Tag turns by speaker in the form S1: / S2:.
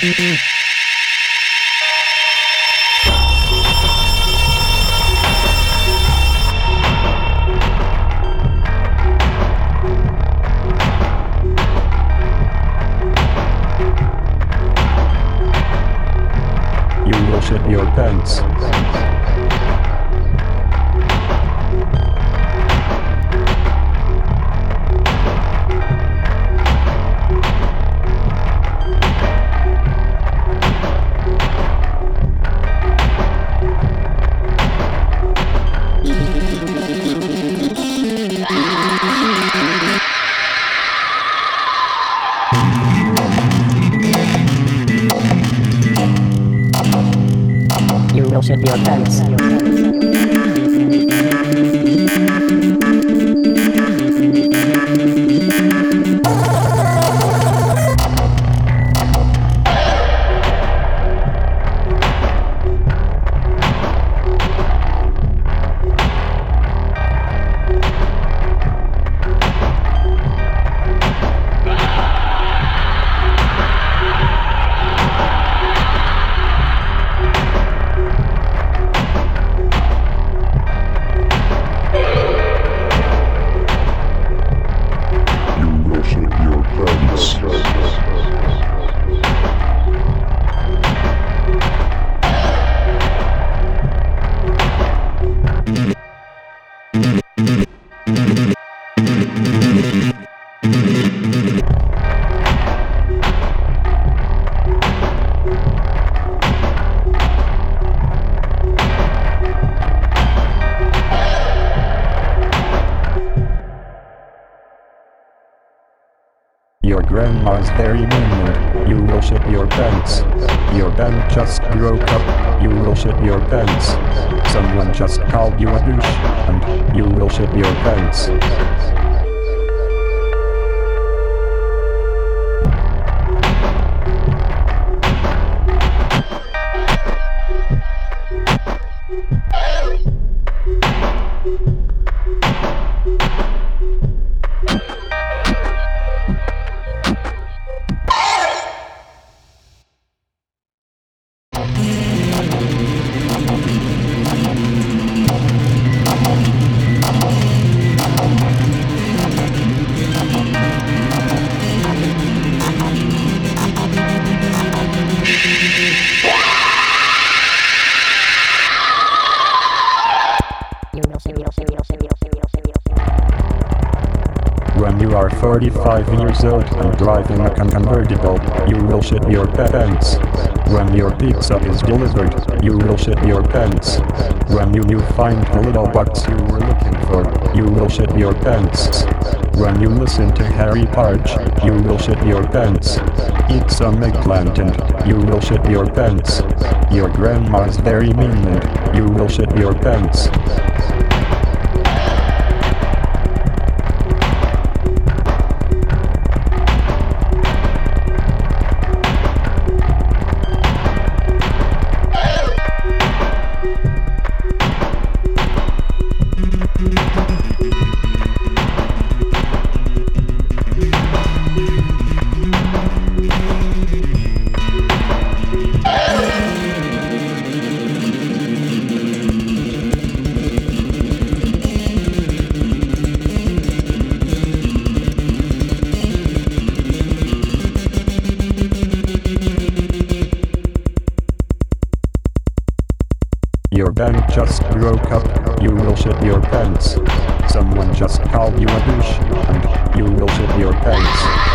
S1: You will shit your pants.
S2: You will shit your pants.
S1: Your grandma's very mean and you will shit your pants. Your band just broke up, you will shit your pants. Someone just called you a douche, and you will shit your pants. When you are 45 years old and driving a convertible, you will shit your pants. When your pizza is delivered, you will shit your pants. When you find the little box you were looking for, you will shit your pants. When you listen to Harry Parch, you will shit your pants. Eat some eggplant and you will shit your pants. Your grandma's very mean and you will shit your pants. Your band just broke up, you will shit your pants. Someone just called you a douche, and you will shit your pants.